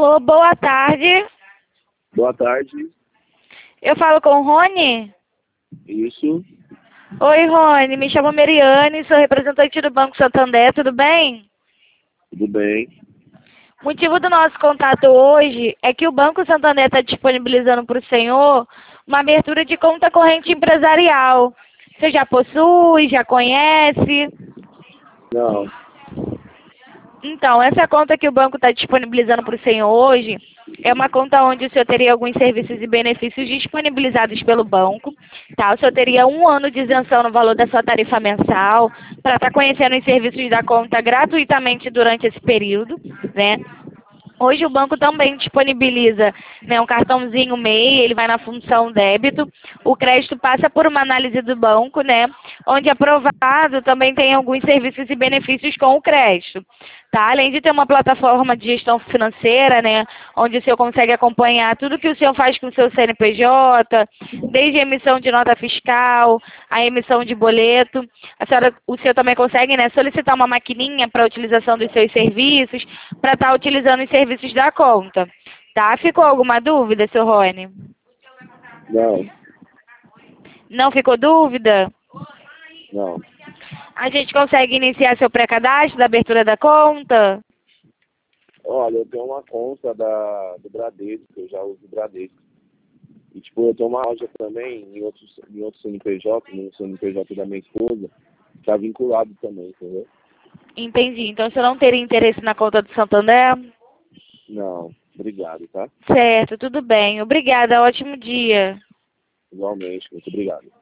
Alô, boa tarde. Boa tarde. Eu falo com o Rony? Isso. Oi, Rony. Me chamo Meriane, sou representante do Banco Santander, tudo bem? Tudo bem? O motivo do nosso contato hoje é que o Banco Santander está disponibilizando para o senhor uma abertura de conta corrente empresarial. Você já possui, já conhece? Não. Então, essa conta que o banco está disponibilizando para o senhor hoje é uma conta onde o senhor teria alguns serviços e benefícios disponibilizados pelo banco, tá? O senhor teria 1 ano de isenção no valor da sua tarifa mensal para estar conhecendo os serviços da conta gratuitamente durante esse período, né? Hoje o banco também disponibiliza, né, um cartãozinho MEI, ele vai na função débito. O crédito passa por uma análise do banco, né, onde aprovado também tem alguns serviços e benefícios com o crédito. Tá? Além de ter uma plataforma de gestão financeira, né, onde o senhor consegue acompanhar tudo que o senhor faz com o seu CNPJ, desde a emissão de nota fiscal, a emissão de boleto. O senhor também consegue, né, solicitar uma maquininha para a utilização dos seus serviços, para estar utilizando os serviços da conta. Tá? Ficou alguma dúvida, seu Rony? Não. Não ficou dúvida? Não. A gente consegue iniciar seu pré-cadastro da abertura da conta? Olha, eu tenho uma conta do Bradesco, eu já uso o Bradesco. E, tipo, eu tenho uma loja também em outro CNPJ, no CNPJ da minha esposa, que tá vinculado também, entendeu? Entendi. Então, você não teria interesse na conta do Santander? Não. Obrigado, tá? Certo, tudo bem. Obrigada, ótimo dia. Igualmente. Muito obrigado.